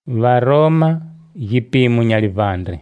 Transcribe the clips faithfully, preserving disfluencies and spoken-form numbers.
Varoma yipimo nyalivandre.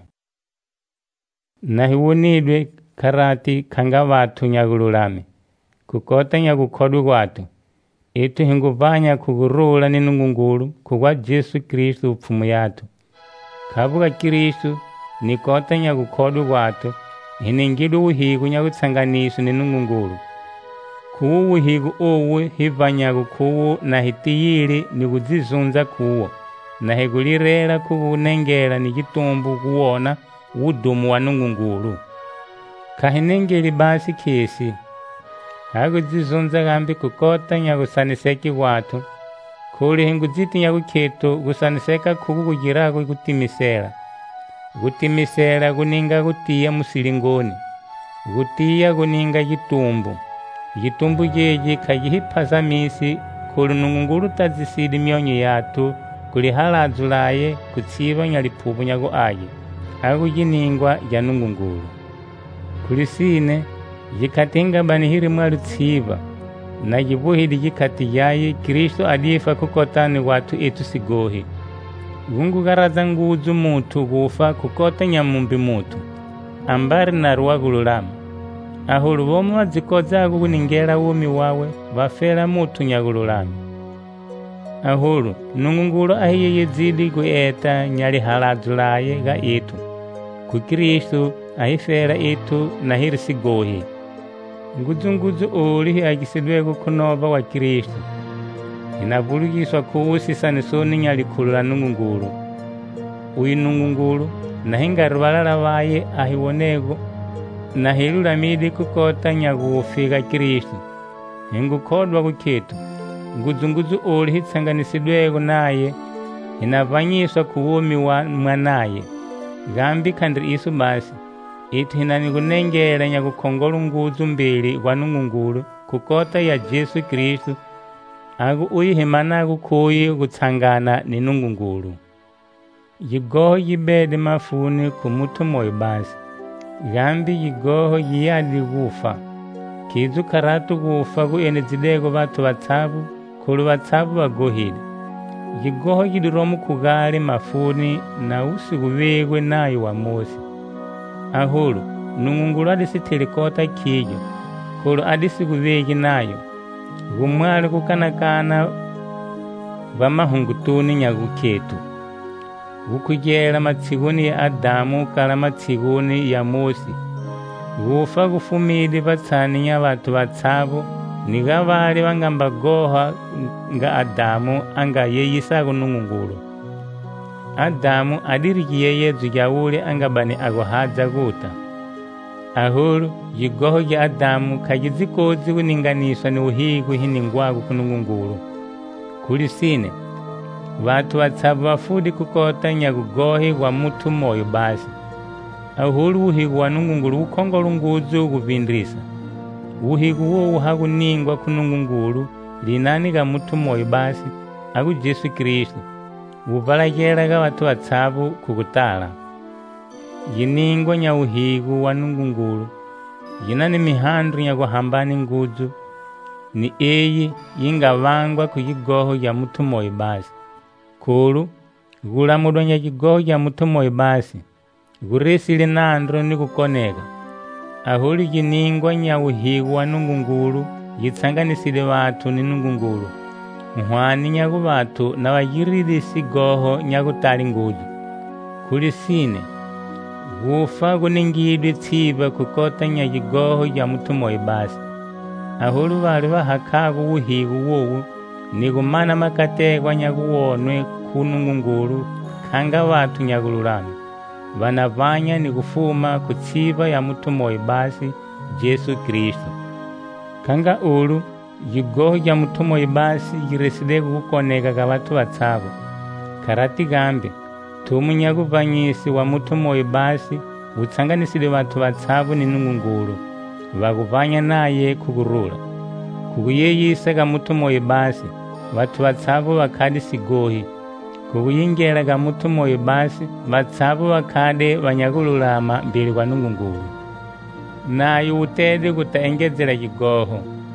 Nahiwunidwe karati kanga watu nyagululame. Kukota nyagukodu watu. Itu hinguvanya kugurula ni nungungulu kugwa Jesu Kristu upfumu yatu. Kabuga Kristu nikota nyagukodu watu. Hiningidu uhigu nyagutsanganisu ni nungungulu. Kuwu uhigu uwe hivanyagu kuwu na hitiyili niguzizunza kuwo. Na hegulirera kubunengera ni gitumbu kuwona udumu wa nungungulu. Kahinengeri basi kesi. Hagu zizunza gambi kukota nyagusaniseki watu. Kuli hingu ziti nyaguketo gusaniseka kugu kugirago gutimisera. Gutimisera guninga gutia musilingoni. Gutia guninga gitumbu. Gitumbu jeji kagihipaza misi kuli nungungulu tazisidi myonyo yatu. Kuli halazulaye kutsiba nyalipubu nyago aye. Hagu jiningwa ya nungungulu. Kuli sine jikatinga banihiri mwalu tsiba. Na jibuhidi jikati yaye Kristo adifa kukotani watu etu sigohi. Gungu garaza nguzu mutu gufa kukota nyamumbi mutu. Ambari na ruwagululama. Ahulu bomu wazikoza kukuningera umi wawe wafera mutu nyagululama. Ahulu nungungulu ahiye yezidi kueta nyali halazulaye ga etu. Kukristu ahifera etu na hiri sigohi. Nguzu nguzu ulihi agisidwe kukunova wa Kristu. Inavurugiswa kuusi sanisoni nyali kulula nungungulu. Uyi nungungulu na hinga rubalala waye ahiwonego na hilula midi kukota nyagufiga Kristu. Hingu kodwa kuketu. Nguzu nguzu ulihi tsanganisidwego naye inavanyiswa kuwumi wa mwanaye. Gambi kandri isu basi. Itu hinani kunengera nyagukongolu nguzu mbili wa nungungulu kukota ya Jesu Kristu. Agu uyihimana kukuyi kutsangana ni nungungulu. Yigoho yibede mafuni kumutu moyo basi. Gambi yigoho yiyadi gufa. Kizu karatu gufa kuenezidego batu batsabu kulu batsabu bagohile. Yigoho yidiromu kugali mafuni na usi gubegwe nayo wa Mose. Ahulu nungungulu adisi telikota kiyo kulu adisi gubegi nayo. Gumwali kukanakana bamahungutuni nyaguketu. Gukujela matsiguni ya Adamu kala matsiguni ya Mose. Gufa gufumidi batsani nya batu batsabu niga bali bangamba goha nga Adamu anga yeyisago nungungulu. Adamu adirigiye yezu jawule anga bani agohaza guta. Ahulu yigoho ya Adamu kagizikozi kuninganiswa ni uhigu hiningwagu kunungungulu. Kuli sine watu watsabu wafudi kukota nyagugohi wa mutu moyo basi. Ahulu uhigu wa nungungulu ukongolu nguzu guvindrisa. Uhigu wo uhagu ningwa kunungungulu linani ga mutu moyo basi agu Jesu Kristu. Uvalageraga watu watsabu kukutala. Yiningwa nya uhigu wa nungungulu. Yinani mihandru nya guhambani nguzu. Ni eyi yingavangwa kuyigoho ya mutu moyo basi. Kulu gulamudwa nya yigoho ya mutu moyo basi. Guresili nandro ni kukoneka. Ahulu yiningwa nya uhigu wa nungungulu yitsanganisile watu ni nungungulu. Nhwani nyagu watu na wajiridi sigoho nyagu tali nguzu. Kuli sine gufa guningidwe tsiba kukota nya yigoho ya mutu moyo basi. Ahulu bali bahakagu uhigu wowu ni gumana makategwa nyagu wonwe kunungungulu kanga watu nyagululame. Banavanya ni gufuma kutsiba ya mutu moyo basi Jesu Kristu. Kanga ulu yigoho ya mutu moyo basi yireside kukoneka ka watu batsabu. Karati gambi tumu nyagu vanyisi wa mutu moyo basi utsanganisile watu batsabu ni nungungulu. Baguvanya naye kugurula. Kuguyeyisa ga mutu moyo basi watu batsabu bakadi sigohi. Kuguyingela ga mutu moyo basi batsabu bakade banyagululama mbili kwa nungungulu. Nayo utede kutaengezela yigoho.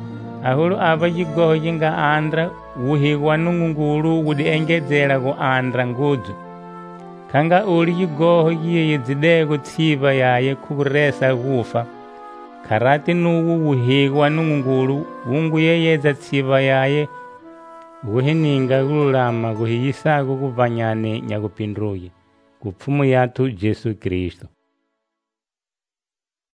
ahulu ava yigoho yinga andra wuhigwa nungungulu wudi engedzela ku andra ngudzu. Kanga uli yigoho yiye zidego tsiva yaye kukuresa kufa. Karati nuwu wuhigwa nungungulu wungu yeyeza tsiva yaye wuhininga kululama kuhiyisaku kuvanyane nyakupinduye kupfumu yatu Jesu Kristo.